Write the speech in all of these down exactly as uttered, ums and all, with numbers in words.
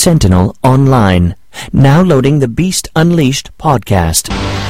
Sentinel Online. Now loading the Beast Unleashed podcast.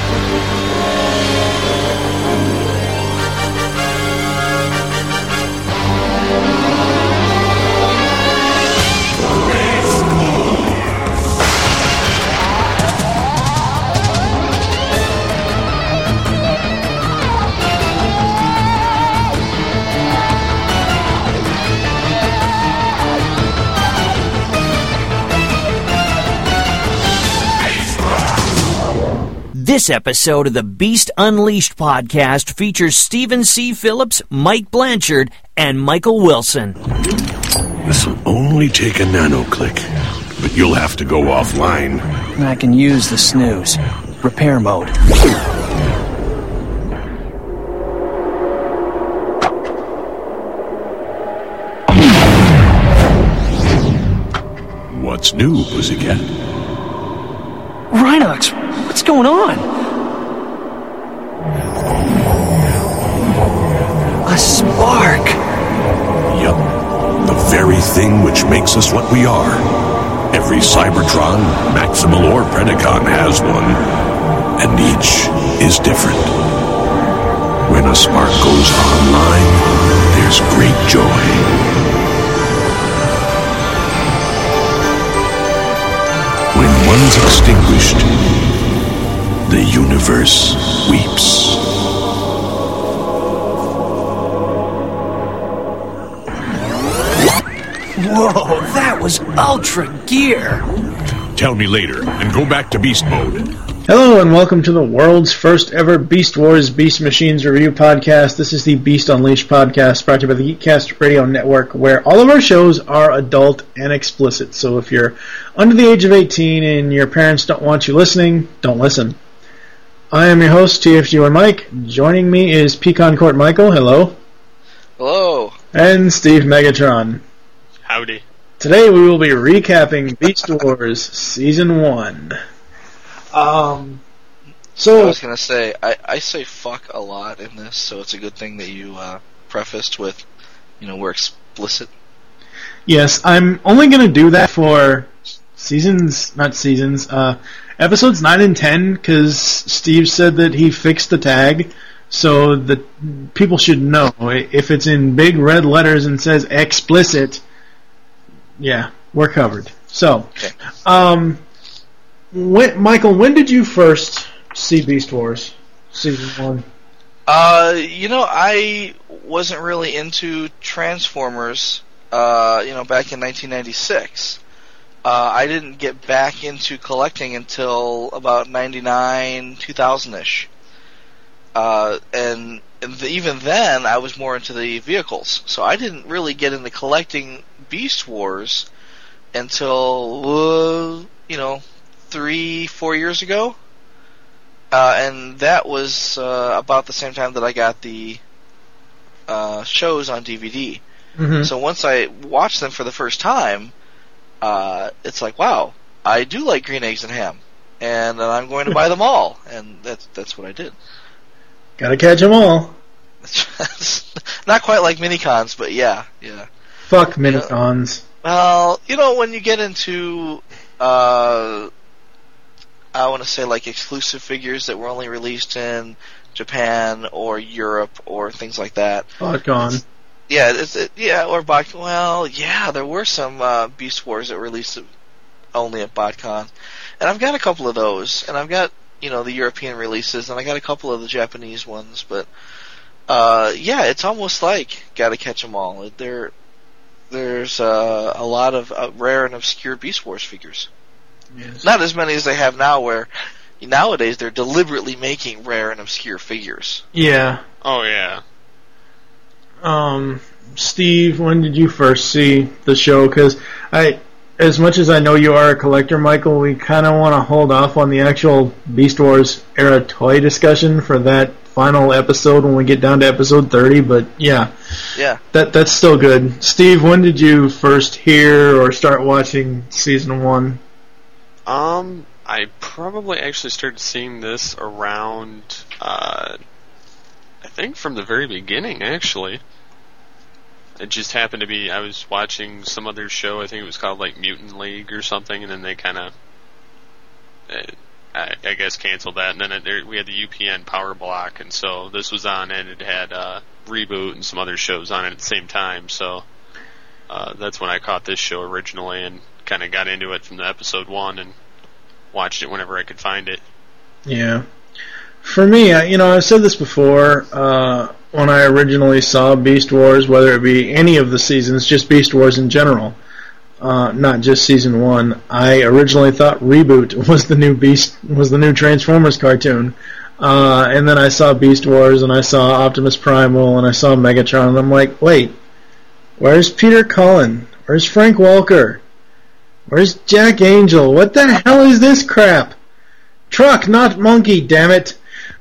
This episode of the Beast Unleashed podcast features Stephen C. Phillips, Mike Blanchard, and Michael Wilson. This will only take a nano-click, but you'll have to go offline. I can use the snooze. Repair mode. What's new, Pussycat? Rhinox, what's going on? A spark! Yup. The very thing which makes us what we are. Every Cybertron, Maximal, or Predacon has one, and each is different. When a spark goes online, there's great joy. When one's extinguished, the universe weeps. Whoa, that was Ultra Gear! Tell me later, and go back to Beast Mode. Hello and welcome to the world's first ever Beast Wars Beast Machines review podcast. This is the Beast Unleashed podcast brought to you by the Geekcast Radio Network, where all of our shows are adult and explicit. So if you're under the age of eighteen and your parents don't want you listening, don't listen. I am your host, T F G one Mike. Joining me is Pecan Court Michael. Hello. Hello. And Steve Megatron. Howdy. Today we will be recapping Beast Wars Season one. Um, so I was gonna say I, I say fuck a lot in this, so it's a good thing that you uh, prefaced with, you know, we're explicit. Yes, I'm only gonna do that for seasons, not seasons, uh, episodes nine and ten, because Steve said that he fixed the tag, so that people should know if it's in big red letters and says explicit. Yeah, we're covered. So, okay. um. When, Michael, when did you first see Beast Wars Season one? Uh, you know, I wasn't really into Transformers, uh, you know, back in nineteen ninety-six. Uh, I didn't get back into collecting until about ninety-nine, two thousand-ish. Uh, and, and the, even then, I was more into the vehicles. So I didn't really get into collecting Beast Wars until, uh, you know, three, four years ago, uh, and that was uh, about the same time that I got the uh, shows on D V D. Mm-hmm. So once I watched them for the first time, uh, it's like, wow, I do like Green Eggs and Ham, and uh, I'm going to buy them all, and that's that's what I did. Gotta catch them all. Not quite like Minicons, but yeah, yeah. Fuck Minicons. You know, well, you know, when you get into uh, I want to say like exclusive figures that were only released in Japan or Europe or things like that. BotCon. Yeah, it's, it, yeah, or Bot. Well, yeah, there were some uh, Beast Wars that were released only at BotCon, and I've got a couple of those, and I've got you know the European releases, and I got a couple of the Japanese ones, but uh, yeah, it's almost like gotta catch them all. There, there's uh, a lot of uh, rare and obscure Beast Wars figures. Yes. Not as many as they have now, where nowadays they're deliberately making rare and obscure figures. Yeah. Oh, yeah. Um, Steve, when did you first see the show? Because I, as much as I know you are a collector, Michael, we kind of want to hold off on the actual Beast Wars era toy discussion for that final episode when we get down to episode thirty. But yeah, yeah, that that's still good. Steve, when did you first hear or start watching season one? Um, I probably actually started seeing this around, uh, I think from the very beginning, actually. it just happened to be, I was watching some other show, I think it was called like Mutant League or something, and then they kind of, I, I guess, canceled that, and then it, there, we had the U P N Power Block, and so this was on, and it had uh, Reboot and some other shows on it at the same time, so uh, that's when I caught this show originally, and kind of got into it from the episode one, and watched it whenever I could find it. Yeah. For me, I, you know, I've said this before, uh, when I originally saw Beast Wars, whether it be any of the seasons, just Beast Wars in general, uh, not just season one, I originally thought Reboot was the new Beast, was the new Transformers cartoon. Uh, and then I saw Beast Wars, and I saw Optimus Primal, and I saw Megatron, and I'm like, wait, where's Peter Cullen? Where's Frank Welker? Where's Jack Angel? What the hell is this crap? Truck, not monkey, damn it.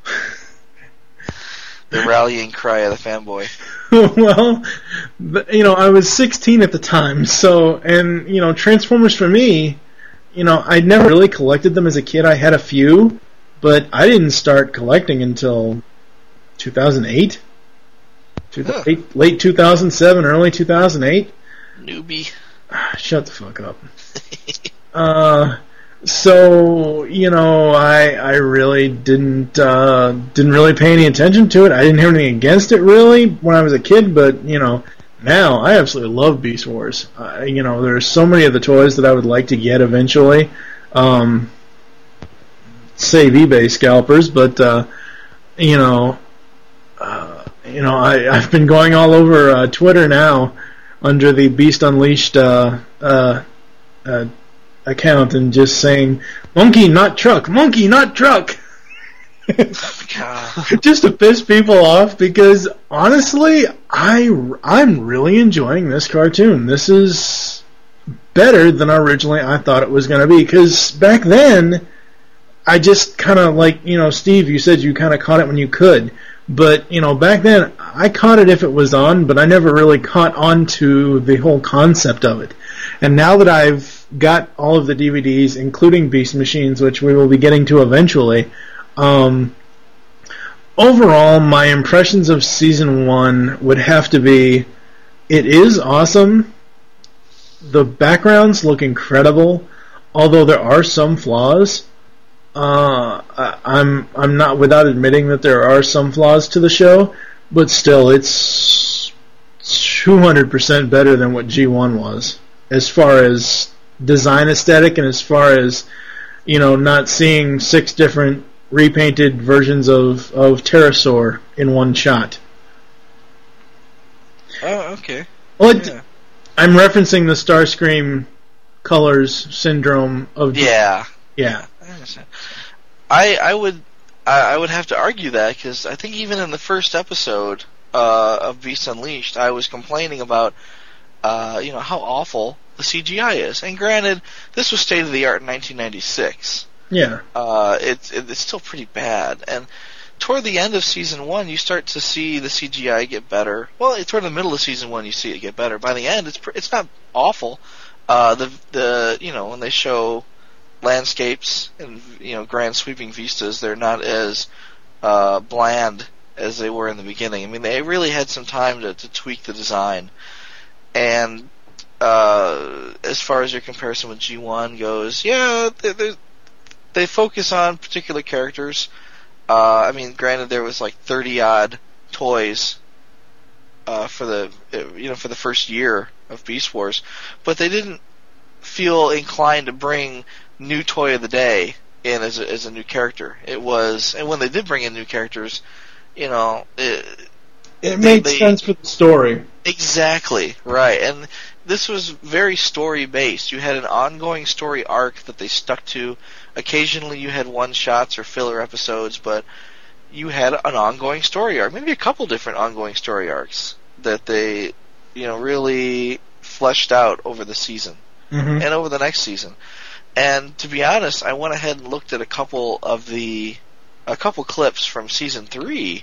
The rallying cry of the fanboy. Well, you know, I was sixteen at the time, so, and, you know, Transformers for me, you know, I never really collected them as a kid. I had a few, but I didn't start collecting until two thousand eight? Huh. Late two thousand seven, early two thousand eight? Newbie. Shut the fuck up. uh... So, you know, I I really didn't uh, didn't really pay any attention to it. I didn't have anything against it really when I was a kid, but you know, now I absolutely love Beast Wars. Uh, you know, there's so many of the toys that I would like to get eventually. Um, save eBay scalpers, but uh, you know, uh, you know, I I've been going all over uh, Twitter now under the Beast Unleashed uh, uh, uh, account and just saying, monkey, not truck, monkey, not truck. Just to piss people off, because honestly, I, I'm really enjoying this cartoon. This is better than originally I thought it was going to be, because back then, I just kind of like, you know, Steve, you said you kind of caught it when you could, but, you know, back then, I caught it if it was on, but I never really caught on to the whole concept of it. And now that I've got all of the D V Ds, including Beast Machines, which we will be getting to eventually, um, overall, my impressions of Season one would have to be, it is awesome, the backgrounds look incredible, although there are some flaws. Uh, I, I'm I'm not without admitting that there are some flaws to the show, but still, it's two hundred percent better than what G one was, as far as design aesthetic and as far as, you know, not seeing six different repainted versions of, of Pterosaur in one shot. Oh, okay. Well, it, yeah. I'm referencing the Starscream colors syndrome of... Yeah. Yeah. I understand. I, I would I, I would have to argue that, because I think even in the first episode uh, of Beast Unleashed, I was complaining about uh, you know, how awful the C G I is. And granted, this was state of the art in nineteen ninety-six. Yeah. Uh, it's it's still pretty bad. And toward the end of season one, you start to see the C G I get better. Well, toward the middle of season one, you see it get better. By the end, it's pr- it's not awful. Uh, the the you know, when they show landscapes and, you know, grand sweeping vistas, they're not as uh, bland as they were in the beginning. I mean, they really had some time to, to tweak the design. And uh, as far as your comparison with G one goes, yeah, they they focus on particular characters. Uh, I mean, granted, there was like thirty odd toys uh, for the you know for the first year of Beast Wars, but they didn't feel inclined to bring new toy of the day in as a, as a new character. It was, and when they did bring in new characters, you know, it, it made they, sense for the story. Exactly, right. And this was very story based. You had an ongoing story arc that they stuck to. Occasionally you had one shots or filler episodes, but you had an ongoing story arc, maybe a couple different ongoing story arcs that they, you know, really fleshed out over the season mm-hmm. and over the next season. And to be honest, I went ahead and looked at a couple of the, a couple clips from season three,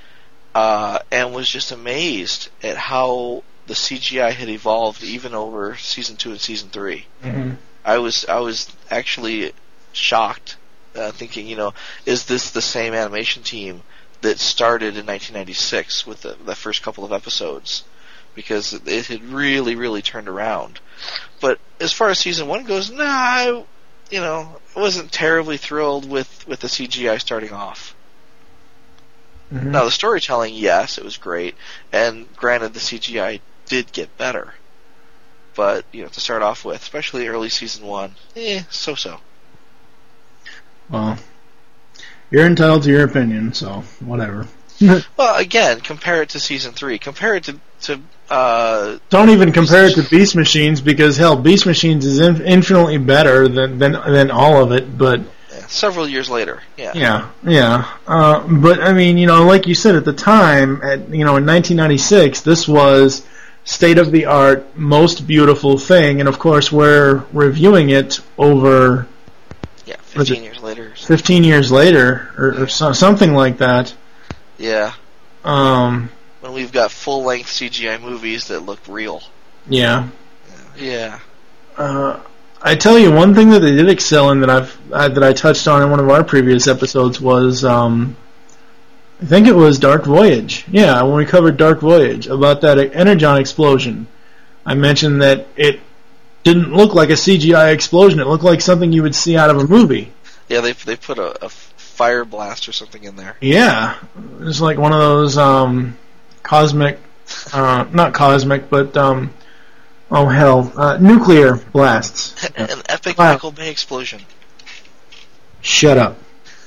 uh, and was just amazed at how the C G I had evolved even over season two and season three. Mm-hmm. I was, I was actually shocked, uh, thinking, you know, is this the same animation team that started in nineteen ninety-six with the, the first couple of episodes? because it had really, really turned around. But as far as season one goes, nah, I, you know, I wasn't terribly thrilled with, with the C G I starting off. Mm-hmm. Now, the storytelling, yes, it was great, and granted, the C G I did get better. But, you know, to start off with, especially early season one, eh, so-so. Well, you're entitled to your opinion, so whatever. Well, again, compare it to season three. Compare it to... to uh, Don't even compare it to Beast Machines, because, hell, Beast Machines is in- infinitely better than, than than all of it, but... Yeah, several years later, yeah. Yeah, yeah. Uh, but, I mean, you know, like you said, at the time, at you know, in nineteen ninety-six, this was state-of-the-art, most beautiful thing, and, of course, we're reviewing it over... Yeah, fifteen years later. fifteen years later, or, or so, something like that. Yeah. Um... When we've got full-length C G I movies that look real. Yeah. Yeah. Uh, I tell you, one thing that they did excel in that I've uh, that I touched on in one of our previous episodes was, um, I think it was Dark Voyage. Yeah, when we covered Dark Voyage, about that Energon explosion. I mentioned that it didn't look like a C G I explosion. It looked like something you would see out of a movie. Yeah, they they put a, a fire blast or something in there. Yeah. It's like one of those... Um, Cosmic, uh, not cosmic, but, um, oh hell, uh, nuclear blasts. An epic wow. Michael Bay explosion. Shut up.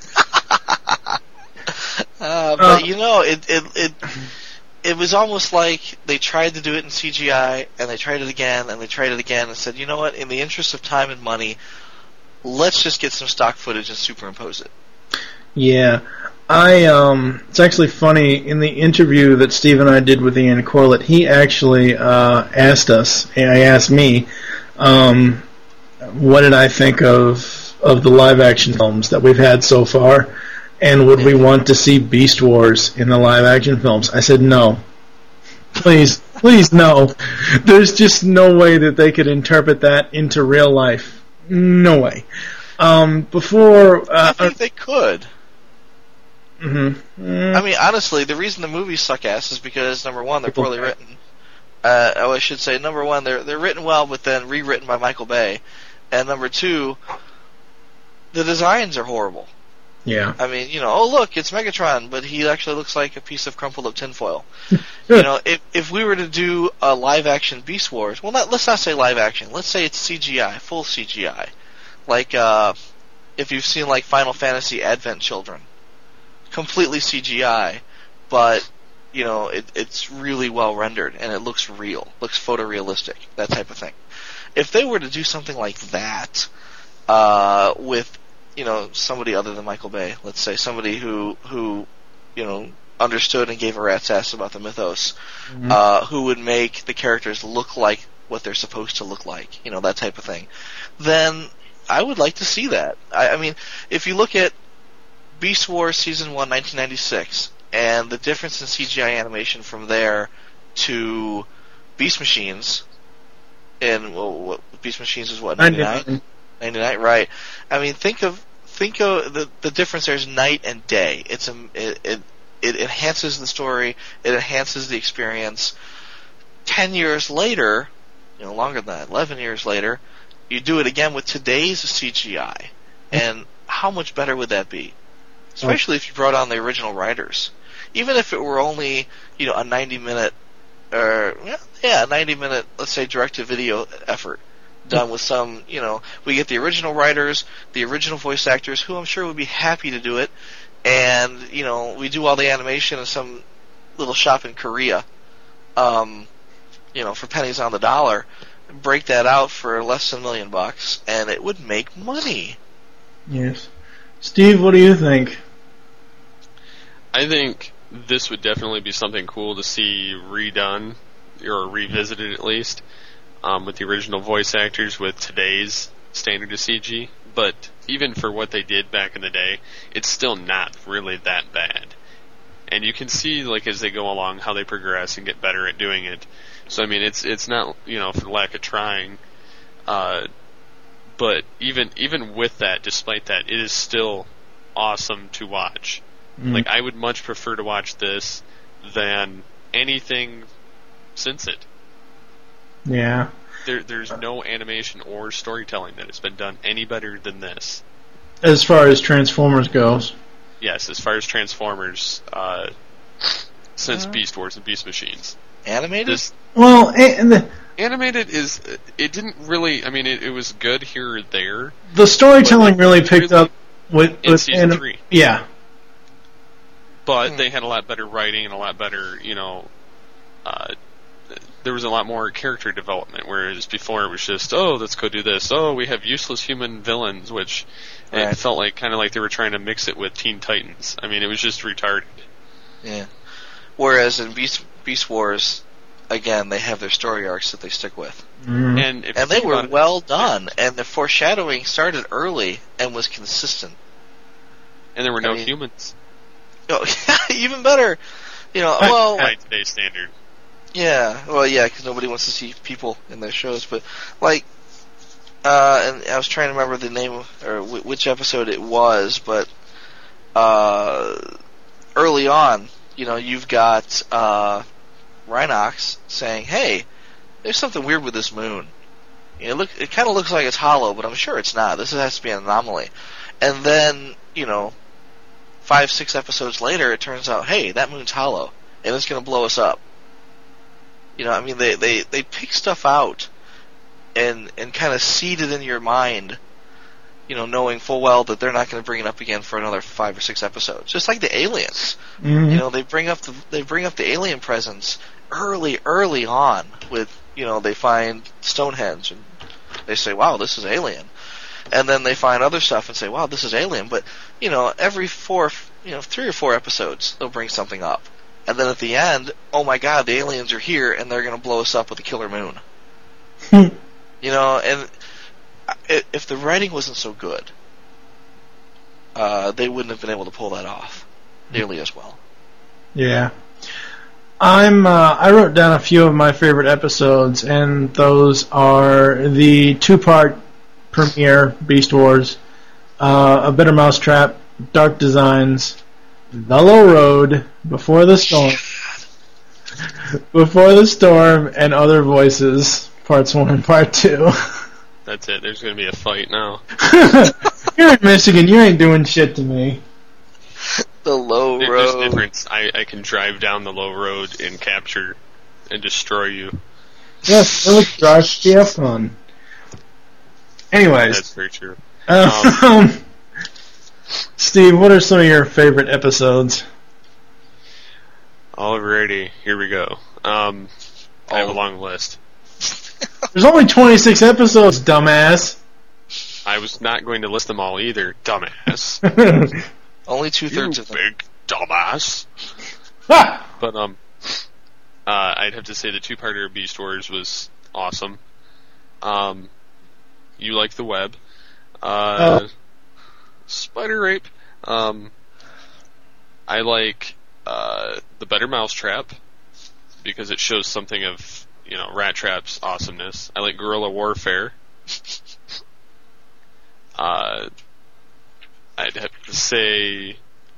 uh, but, uh, you know, it, it, it, it was almost like they tried to do it in C G I, and they tried it again, and they tried it again, and said, you know what, in the interest of time and money, let's just get some stock footage and superimpose it. Yeah. I um, it's actually funny, in the interview that Steve and I did with Ian Corlett, he actually uh, asked us, and he asked me, um, what did I think of of the live action films that we've had so far, and would we want to see Beast Wars in the live action films? I said no. Please, please no. There's just no way that they could interpret that into real life. No way. Um, before uh, I think they could. Mm-hmm. Mm. I mean, honestly, the reason the movies suck ass is because, number one, they're poorly written. Uh, oh, I should say, number one, they're they're written well, but then rewritten by Michael Bay. And number two, the designs are horrible. Yeah. I mean, you know, oh look, it's Megatron, but he actually looks like a piece of crumpled up tinfoil. You know, if if we were to do a live action Beast Wars, well, not, let's not say live action. Let's say it's C G I, full C G I, like uh, if you've seen like Final Fantasy Advent Children. Completely C G I, but you know it, it's really well rendered and it looks real, looks photorealistic, that type of thing. If they were to do something like that uh, with you know somebody other than Michael Bay, let's say somebody who who you know understood and gave a rat's ass about the mythos, mm-hmm. uh, who would make the characters look like what they're supposed to look like, you know that type of thing, then I would like to see that. I, I mean, if you look at Beast Wars Season one, nineteen ninety-six, and the difference in C G I animation from there to Beast Machines, and well, what, Beast Machines is what, ninety-nine? ninety-nine, right. I mean, think of think of the the difference there is night and day. It's a, it, it, it enhances the story, it enhances the experience. Ten years later, you know, longer than that, eleven years later, you do it again with today's C G I, and how much better would that be? Especially if you brought on the original writers. Even if it were only, you know, a ninety minute, or, yeah, a ninety minute, let's say, direct-to-video effort done with some, you know, we get the original writers, the original voice actors, who I'm sure would be happy to do it, and, you know, we do all the animation in some little shop in Korea, um, you know, for pennies on the dollar, break that out for less than a million bucks, and it would make money. Yes. Steve, what do you think? I think this would definitely be something cool to see redone, or revisited at least, um, with the original voice actors with today's standard of C G. But even for what they did back in the day, it's still not really that bad. And you can see, like, as they go along, how they progress and get better at doing it. So, I mean, it's it's not, you know, for lack of trying. Uh, but even even with that, despite that, it is still awesome to watch. Mm. Like, I would much prefer to watch this than anything since it. Yeah. There, there's no animation or storytelling that has been done any better than this. As far as Transformers goes. Yes, as far as Transformers, uh, since Uh, Beast Wars and Beast Machines. Animated? This Well, and the, animated is, it didn't really, I mean, it, it was good here or there. the storytelling But it really picked really- up with, in with season anim- three. Yeah. But Hmm. they had a lot better writing and a lot better, you know, uh, there was a lot more character development, whereas before it was just, oh, let's go do this. Oh, we have useless human villains, which Right. it felt like kind of like they were trying to mix it with Teen Titans. I mean, it was just retarded. Yeah. Whereas in Beast Beast Wars, again, they have their story arcs that they stick with. Mhm. And, if you And they think were about it- well done, and the foreshadowing started early and was consistent. and there were no I mean- humans Oh, even better. You know, well, by today's standard. yeah, well, yeah, because nobody wants to see people in their shows, but like, uh, and I was trying to remember the name of, or w- which episode it was, but uh, early on, you know, you've got uh, Rhinox saying, "Hey, there's something weird with this moon. You know, look, it kind of looks like it's hollow, but I'm sure it's not. This has to be an anomaly." And then, you know, five, six episodes later, it turns out, hey, that moon's hollow, and it's going to blow us up. You know, I mean, they, they, they pick stuff out and and kind of seed it in your mind, you know, knowing full well that they're not going to bring it up again for another five or six episodes. Just like the aliens. Mhm. You know, they bring up the they bring up the alien presence early, early on with, you know, they find Stonehenge and they say, wow, this is alien. And then they find other stuff and say, wow, this is alien. But, you know, every four, you know, three or four episodes, they'll bring something up. And then at the end, oh my god, the aliens are here and they're going to blow us up with a killer moon. You know, and i- if the writing wasn't so good, uh, they wouldn't have been able to pull that off nearly as well. Yeah. I'm. Uh, I wrote down a few of my favorite episodes, and those are the two-part premiere Beast Wars, uh, A Bitter Mousetrap, Dark Designs, The Low Road, Before the Storm, Before the Storm, and Other Voices, Parts One and Part Two. That's it. There's going to be a fight now. You're in Michigan. You ain't doing shit to me. The low There- There's a road. difference. I, I can drive down the low road and capture and destroy you. Yes, it was drive P F fun. Anyways. That's very true. Um, Steve, what are some of your favorite episodes? Alrighty, here we go. Um, I have a Oh. long list. There's only twenty-six episodes, dumbass. I was not going to list them all either, dumbass. Only two You thirds of them. big dumbass. Ah! But um, uh, I'd have to say the two-parter of Beast Wars was awesome. Um, you like the web, uh, Oh. Spider Rape. Um, I like uh, the Better Mousetrap because it shows something of, you know, Rat Trap's awesomeness. I like Guerrilla Warfare. Uh, I'd have to say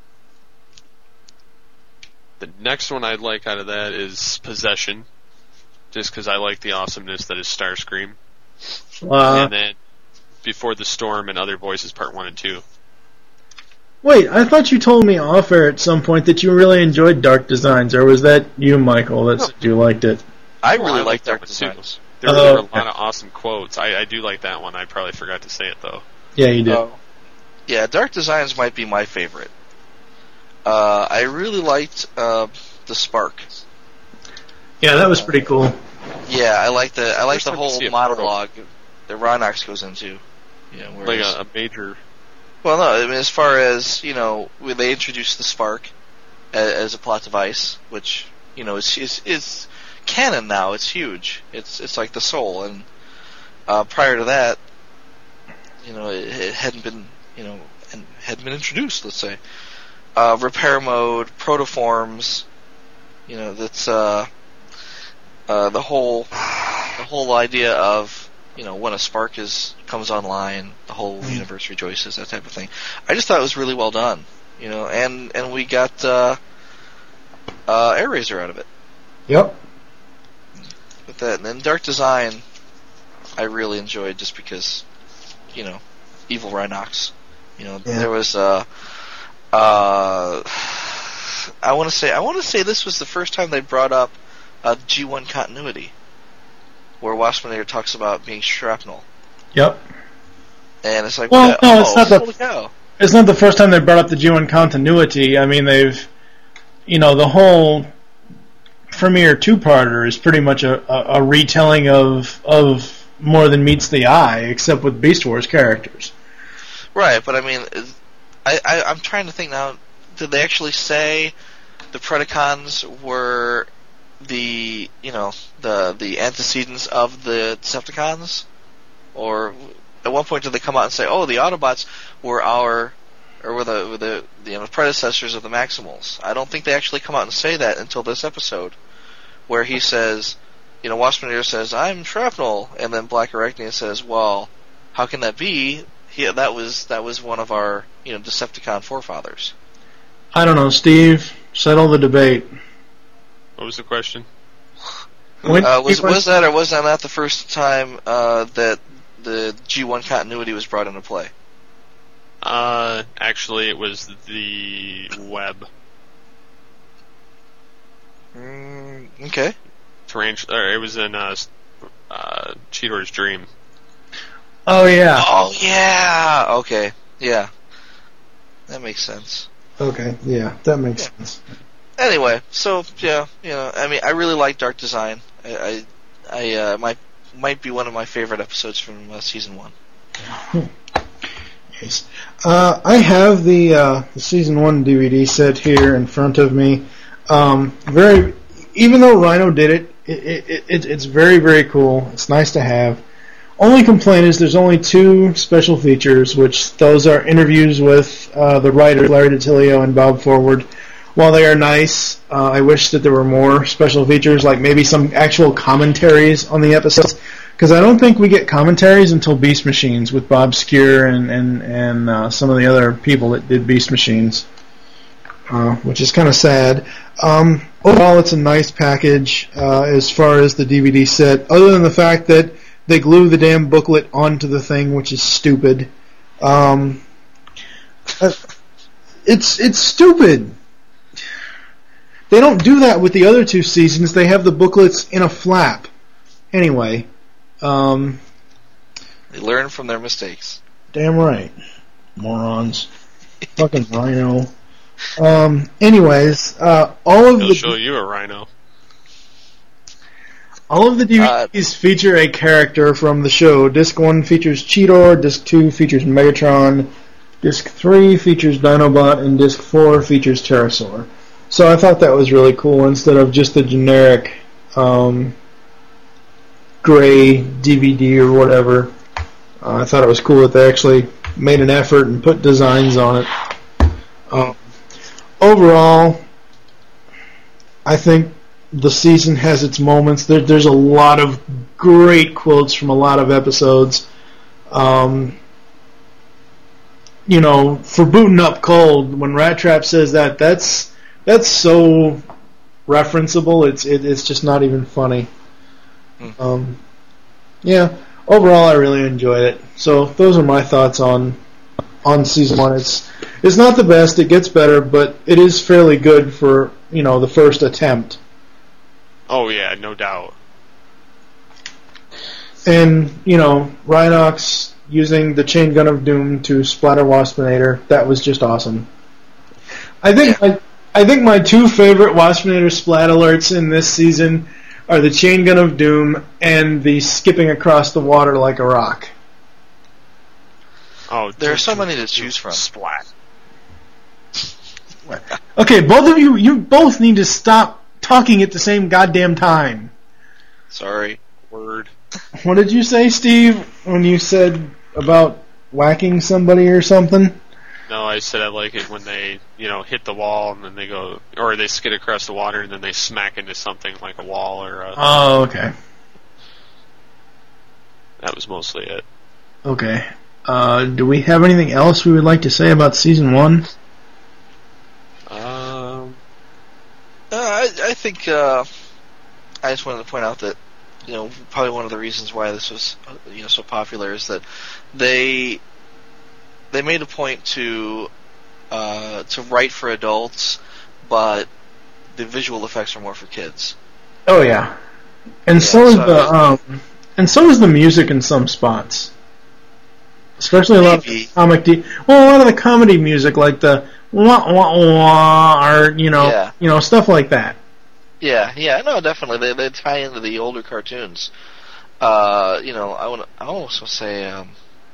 the next one I'd like out of that is Possession, just because I like the awesomeness that is Starscream. Uh, And then Before the Storm and Other Voices Part one and two. wait, I thought you told me off air at some point that you really enjoyed Dark Designs, or was that you, Michael, that said you liked it? I Well, really I like like that Dark one too. Designs. There, Oh, there were a okay. lot of awesome quotes. I, I do like that one. I probably forgot to say it though. Yeah, you did. Oh. Yeah, Dark Designs might be my favorite. Uh, I really liked uh, the Spark. Yeah, that was pretty cool. Yeah, I like the I like First the time to whole see a monologue that Rhinox goes into. Yeah, Like whereas, a, a major. well, no, I mean, as far as, you know, when they introduced the Spark as, as a plot device, which, you know, is is is canon now. It's huge. It's it's like the Soul, and uh, prior to that, you know, it, it hadn't been, you know, and hadn't been introduced. Let's say uh, repair mode, protoforms. You know, that's uh, uh, the whole the whole idea of, you know, when a spark is comes online, the whole universe rejoices, that type of thing. I just thought it was really well done, you know, and and we got uh, uh, Air Razor out of it. Yep. with that. And then Dark Design, I really enjoyed just because, you know, evil Rhinox. You know, Yeah. there was uh, uh, I want to say I want to say this was the first time they brought up uh, G one continuity, where Waspinator talks about being shrapnel, Yep. and it's like, Well, what the- no, oh, it's not the- holy cow. It's not the first time they brought up the G one continuity. I mean, they've, you know, the whole Premiere two-parter is pretty much a, a, a retelling of of More Than Meets the Eye, except with Beast Wars characters. Right, but I mean, I, I I'm trying to think now. Did they actually say the Predacons were the you know the the antecedents of the Decepticons, or at one point did they come out and say, oh, the Autobots were our or were the were the, the you know, predecessors of the Maximals? I don't think they actually come out and say that until this episode, where he says, you know, Waspinator says, I'm Shrapnel, and then Black Arachnia says, well, how can that be? He, that was that was one of our you know Decepticon forefathers. I don't know, Steve. Settle the debate. What was the question? When- Uh, was was that or was that not the first time uh, that the G one continuity was brought into play? Uh, actually, it was the web. Mm, okay. Tarantula. Or it was in uh, uh, Cheetor's Dream. Oh yeah. Oh yeah. Okay. Yeah. That makes sense. Okay. Yeah, that makes Yeah. sense. Anyway, so yeah, you know, I mean, I really like Dark Design. I, I, I uh, might might be one of my favorite episodes from uh, season one. Yes. Uh, I have the, uh, the season one D V D set here in front of me. Um, very, even though Rhino did it, it, it, it, it's very, very cool. It's nice to have. Only complaint is there's only two special features, which those are interviews with uh, the writers Larry DiTilio and Bob Forward. While they are nice, uh, I wish that there were more special features, like maybe some actual commentaries on the episodes. Because I don't think we get commentaries until Beast Machines with Bob Skir and and and uh, some of the other people that did Beast Machines, uh, which is kind of sad. Um, overall, it's a nice package uh, as far as the D V D set. Other than the fact that they glue the damn booklet onto the thing, which is stupid. Um, uh, it's it's stupid. They don't do that with the other two seasons. They have the booklets in a flap. Anyway. Um, They learn from their mistakes. damn right. Morons. Fucking Rhino. Um, anyways, uh, all of He'll the show you a rhino. all of the D V Ds Uh, feature a character from the show. Disc one features Cheetor, Disc two features Megatron, Disc three features Dinobot, and Disc four features Pterosaur. So I thought that was really cool instead of just the generic um, gray D V D or whatever. Uh, I thought it was cool that they actually made an effort and put designs on it. Um, overall, I think the season has its moments. There, there's a lot of great quotes from a lot of episodes. Um, you know, for booting up cold, when Rat Trap says that, that's that's so referenceable. It's it, it's just not even funny. Hmm. Um, yeah, overall, I really enjoyed it. So those are my thoughts on on season one. It's it's not the best. It gets better, but it is fairly good for you know the first attempt. Oh yeah, no doubt. And, you know, Rhinox using the Chain Gun of Doom to splatter Waspinator, that was just awesome. I think my, I think my two favorite Waspinator splat alerts in this season are the Chain Gun of Doom and the skipping across the water like a rock. Oh, There are so many to choose from. Splat. Okay, both of you, you both need to stop talking at the same goddamn time. Sorry. Word. What did you say, Steve, when you said about whacking somebody or something? No, I said I like it when they, you know, hit the wall and then they go, or they skid across the water and then they smack into something like a wall or a... Oh, okay. That was mostly it. Okay. Uh, do we have anything else we would like to say about season one? Um, Uh, I, I think uh, I just wanted to point out that you know, probably one of the reasons why this was, you know, so popular is that they they made a point to uh, to write for adults, but the visual effects are more for kids. Oh yeah, and Yeah, so is so- the um, and so is the music in some spots, especially a lot of Maybe. the comic. De- well, a lot of the comedy music, like the wah wah wah, or you know, Yeah. you know, stuff like that. Yeah, yeah, no, definitely. They they tie into the older cartoons. Uh, you know, I want I almost want to say um,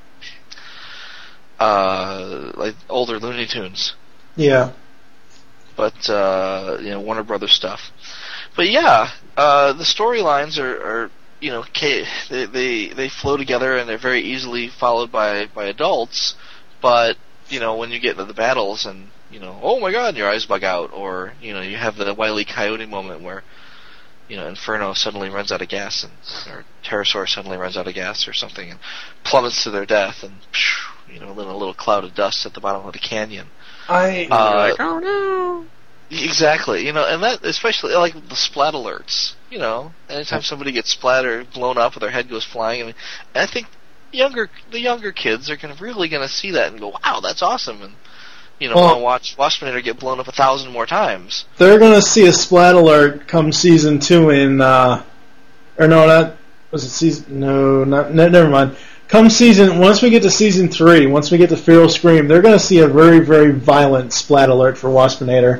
uh, like older Looney Tunes, Yeah. but uh, you know, Warner Brothers stuff. But yeah, uh, the storylines are, are you know ca- they, they they flow together and they're very easily followed by by adults. But you know, when you get into the battles and you know, oh my God, your eyes bug out, or you know, you have the Wile E. Coyote moment where you know Inferno suddenly runs out of gas, and or Pterosaur suddenly runs out of gas or something, and plummets to their death, and you know, in a little cloud of dust at the bottom of the canyon. I Uh, like, oh no. Exactly, you know, and that especially like the splat alerts. You know, anytime somebody gets splattered, blown up, or their head goes flying. I mean, and I think younger the younger kids are gonna really gonna see that and go, "Wow, that's awesome!" And you know, Well- want to watch Waspinator get blown up a thousand more times. they're gonna see a splat alert come season two in, uh, or no, not was it season? No, not ne- never mind. Come season once we get to season three, once we get to Feral Scream, they're gonna see a very very violent splat alert for Waspinator.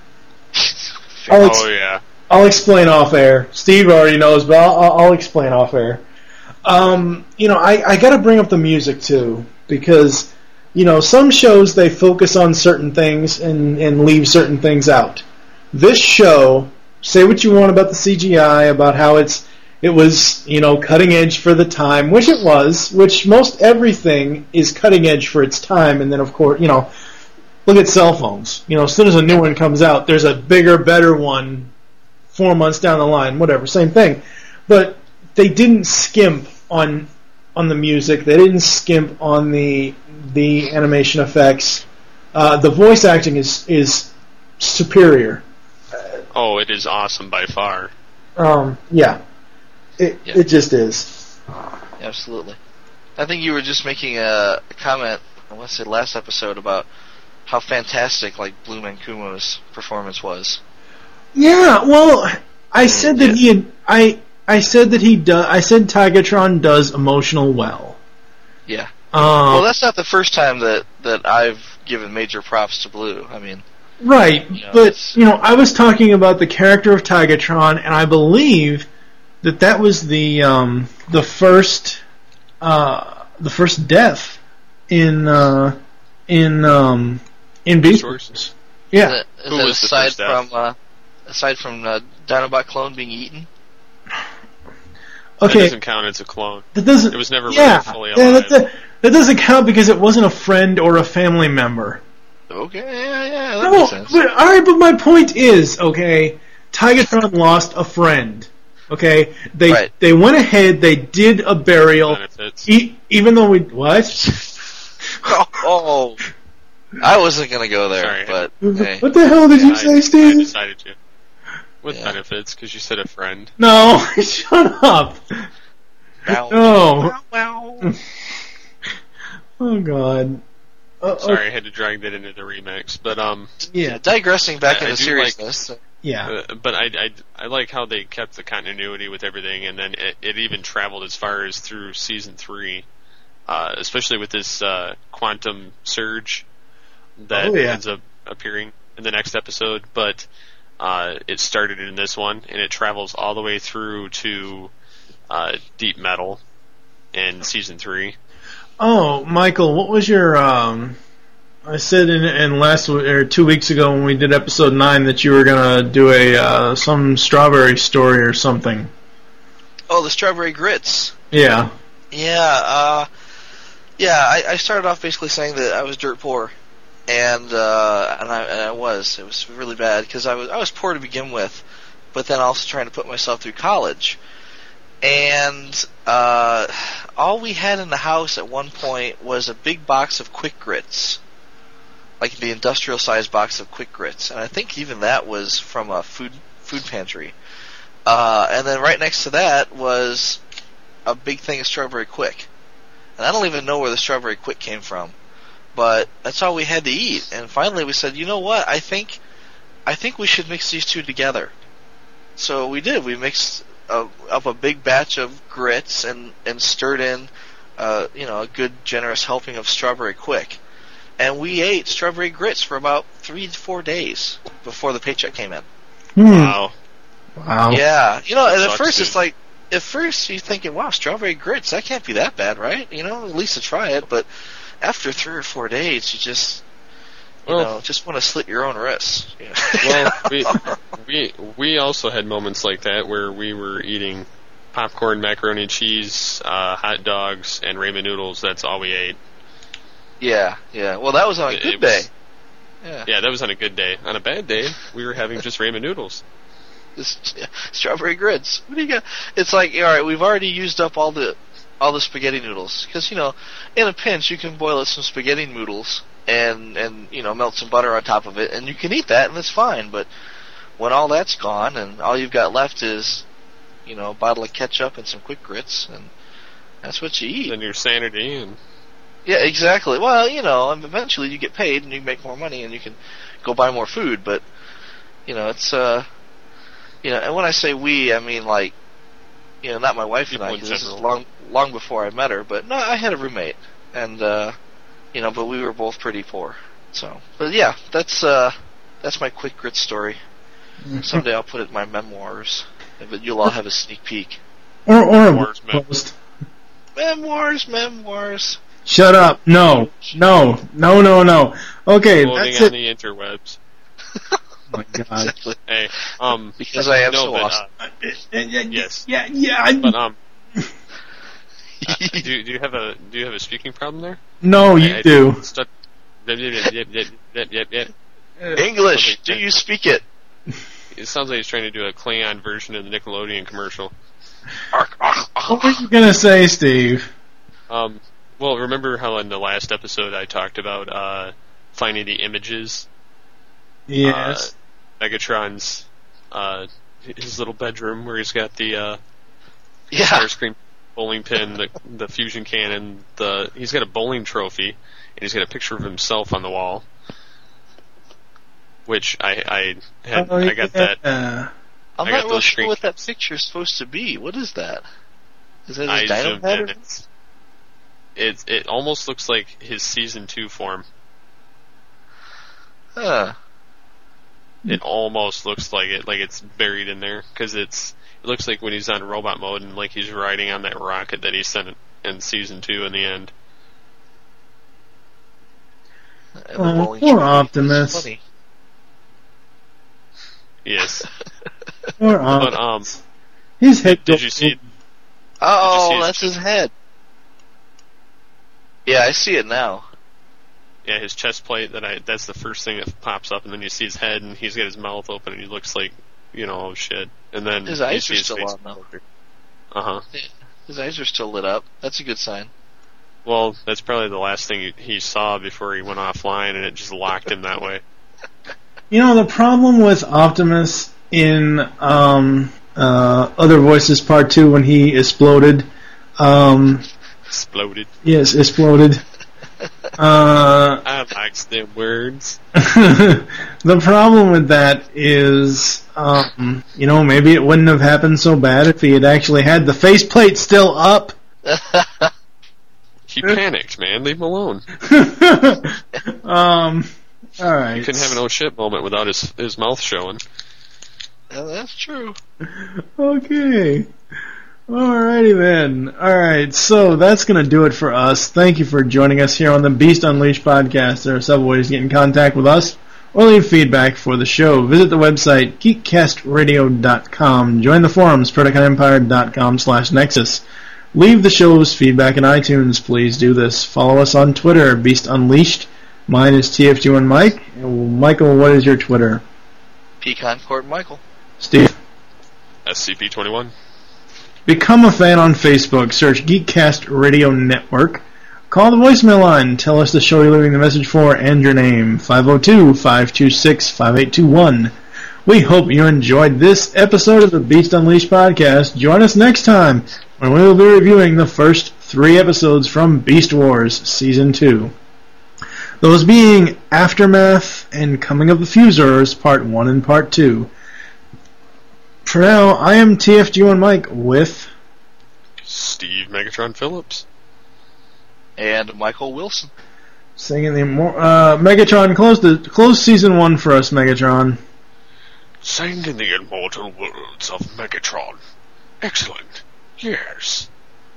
I'll, ex- Oh yeah. I'll explain off air. Steve already knows, but I'll, I'll, I'll explain off air. Um, you know, I, I got to bring up the music too because you know some shows they focus on certain things and, and leave certain things out. This show, say what you want about the C G I, about how it's it was you know cutting edge for the time, which it was. Which most everything is cutting edge for its time, and then of course you know. Look at cell phones. You know, as soon as a new one comes out, there's a bigger, better one four months down the line. Whatever, same thing. But they didn't skimp on on the music. They didn't skimp on the the animation effects. Uh, the voice acting is is superior. Oh, it is awesome by far. Um, yeah, it Yeah. it just is. Absolutely. I think you were just making a comment. I want to say last episode about how fantastic like Blue Mancumo's performance was. Yeah, well, I said that he had, I I said that he does. I said Tigatron does emotional well. Yeah. Um, Well, that's not the first time that, that I've given major props to Blue. I mean, right, you know, but it's- you know, I was talking about the character of Tigatron, and I believe that that was the um, the first uh, the first death in uh, in um, in Beast Wars? Wars. Yeah. Is Who that was the aside first death? from uh, aside from uh, Dinobot clone being eaten? That Okay. doesn't count as a clone. That doesn't. It was never yeah, really fully yeah, alive. that, that doesn't count because it wasn't a friend or a family member. Okay, yeah, yeah, that No, makes sense. but, all right, but my point is, okay, Tigatron lost a friend. Okay, they Right. they went ahead, they did a burial, Benefits. e- even though we what? Oh, I wasn't gonna go there, Sorry. but hey. What the hell did you I, say, I Steve? decided to. With Yeah. benefits, because you said a friend. No, shut up. Wow. No. Wow, wow. Oh God. Uh, Sorry, I had to drag that into the remix. But, um, Yeah. Digressing back I- I into do like- seriousness. Yeah. uh, but I, I, I like how they kept the continuity with everything, and then it, it even traveled as far as through season three, uh, especially with this uh, quantum surge that Oh, yeah. ends up appearing in the next episode. But uh, it started in this one, and it travels all the way through to uh, Deep Metal in season three. Oh, Michael, what was your um? I said in, in last or two weeks ago when we did episode nine that you were gonna do a uh, some strawberry story or something. Oh, the strawberry grits. Yeah. Yeah, uh, yeah. I, I started off basically saying that I was dirt poor, and uh, and I and I was. It was really bad because I was I was poor to begin with, but then also trying to put myself through college, and uh, all we had in the house at one point was a big box of Quick Grits, like the industrial sized box of Quick Grits, and I think even that was from a food food pantry. Uh, and then right next to that was a big thing of Strawberry Quick. And I don't even know where the Strawberry Quick came from. But that's all we had to eat. And finally we said, you know what, I think I think we should mix these two together. So we did. We mixed a, up a big batch of grits and, and stirred in uh, you know, a good, generous helping of Strawberry Quick. And we ate strawberry grits for about three to four days before the paycheck came in. Hmm. Wow. Wow. Yeah. You know, and at Sucks, first dude. it's like, at first you're thinking, wow, strawberry grits, that can't be that bad, right? You know, at least to try it. But after three or four days, you just, you Well- know, just want to slit your own wrists. You know? Well, we we we also had moments like that where we were eating popcorn, macaroni and cheese, uh, hot dogs, and ramen noodles. That's all we ate. yeah, yeah. Well, that was on a It- good it was- day. Yeah. Yeah, that was on a good day. On a bad day, we were having just ramen noodles. Just, yeah, strawberry grits. What do you got? It's like, all right, we've already used up all the all the spaghetti noodles because, you know, in a pinch you can boil up some spaghetti noodles and and you know, melt some butter on top of it and you can eat that and it's fine. But when all that's gone and all you've got left is, you know, a bottle of ketchup and some quick grits, and that's what you eat. Then your sanity and Yeah, exactly. Well, you know, and eventually you get paid and you make more money and you can go buy more food. But you know, it's uh, you know, and when I say we, I mean like, you know, not my wife and I, People in because this is general. long, long before I met her. But no, I had a roommate, and uh, you know, but we were both pretty poor. So, but yeah, that's uh, that's my quick grit story. Someday I'll put it in my memoirs, but you'll all have a sneak peek. Or, or a Memoirs, man. post. Memoirs, memoirs. Shut up. No. No. No, no, no. Okay, floating that's on it. the interwebs. Oh my god. Exactly. Hey, um, Because I am no, so but, awesome. uh, Yes. yes, Yeah, yeah. I, but um, uh, do do you have a do you have a speaking problem there? no, you I- I do. Start, yep, yep, yep, yep, yep, yep, yep. English, do you speak it? It sounds like he's trying to do a Klingon version of the Nickelodeon commercial. Ark, ark, ark. What were you gonna say, Steve? Um, well, remember how in the last episode I talked about uh, finding the images? Yes. Uh, Megatron's uh, his little bedroom where he's got the uh, Yeah. Starscream bowling pin, the the fusion cannon. The he's got a bowling trophy, and he's got a picture of himself on the wall. Which I I had Oh, I got yeah. that. I'm I not got real those sure screen- what that picture's supposed to be. What is that? Is that I his dino zoomed pad? in. or- It's, it it almost looks like his season two form. Huh. It almost looks like it, like it's buried in there, because it's it looks like when he's on robot mode and like he's riding on that rocket that he sent in season two in the end. And the Oh, bowling poor trophy. Optimus. It's funny. Yes, Or, but um, um, his head. did you see? Oh, Did you see that's his- his head. Yeah, I see it now. Yeah, his chest plate. That I that's the first thing that pops up, and then you see his head, and he's got his mouth open, and he looks like, you know, oh shit. And then His you eyes see are his still face. on, though. Uh huh. His eyes are still lit up. That's a good sign. Well, that's probably the last thing he, he saw before he went offline, and it just locked him that way. You know, the problem with Optimus in um, uh, Other Voices Part two when he exploded. Um, Exploded. yes, exploded. Uh, I like them words. the problem with that is, um, you know, maybe it wouldn't have happened so bad if he had actually had the faceplate still up. He panicked, man. Leave him alone. um, all right. He couldn't have an oh shit moment without his his mouth showing. Yeah, that's true. Okay. Alrighty then. Alright, so that's going to do it for us. Thank you for joining us here on the Beast Unleashed podcast. There are several ways to get in contact with us or leave feedback for the show. Visit the website geek cast radio dot com. Join the forums, predacon empire dot com slash nexus. Leave the show's feedback in iTunes. Please do this. Follow us on Twitter, Beast Unleashed. Mine is T F G one Mike. Michael, what is your Twitter? Pecan Court Michael. Steve? S C P twenty-one. Become a fan on Facebook. Search Geekcast Radio Network. Call the voicemail line. Tell us the show you're leaving the message for and your name. five oh two, five two six, five eight two one. We hope you enjoyed this episode of the Beast Unleashed podcast. Join us next time when we will be reviewing the first three episodes from Beast Wars Season two. Those being Aftermath and Coming of the Fusers Part one and Part two. For now, I am T F G one Mike with Steve Megatron Phillips and Michael Wilson. Singing the uh, Megatron, close the close season one for us, Megatron. Sang in the immortal words of Megatron. Excellent. Yes.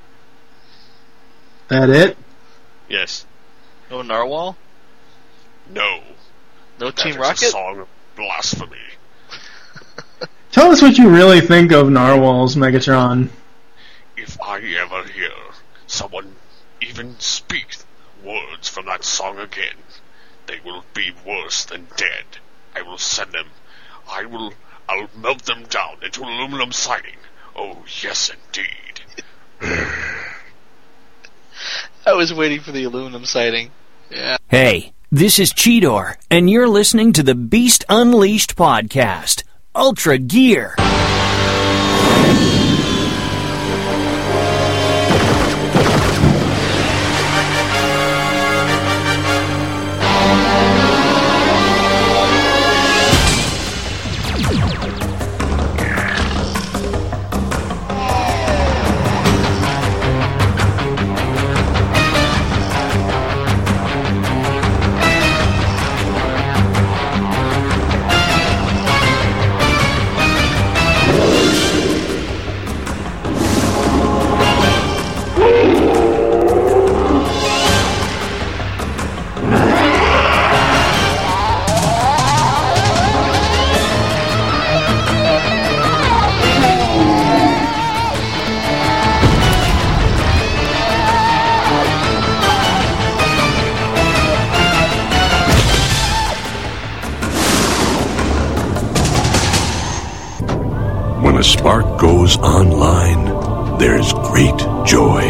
That it? Yes. No Narwhal? No. No That Team is Rocket? a song of blasphemy. Tell us what you really think of narwhals, Megatron. If I ever hear someone even speak words from that song again, they will be worse than dead. I will send them. I will. I'll melt them down into aluminum siding. Oh, yes, indeed. I was waiting for the aluminum siding. Yeah. Hey, this is Cheetor, and you're listening to the Beast Unleashed podcast, Ultra Gear. When a spark goes online, there's great joy.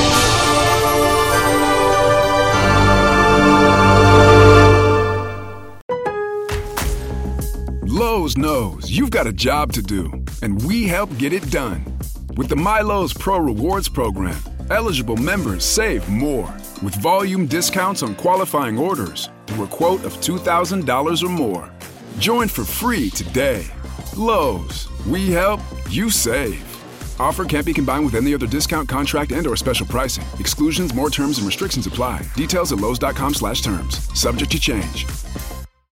Lowe's knows you've got a job to do, and we help get it done. With the MyLowe's Pro Rewards program, eligible members save more, with volume discounts on qualifying orders through a quote of two thousand dollars or more. Join for free today. Lowe's, we help, you save. Offer can't be combined with any other discount, contract, and or special pricing. Exclusions, more terms, and restrictions apply. Details at lowes dot com slash terms. Subject to change.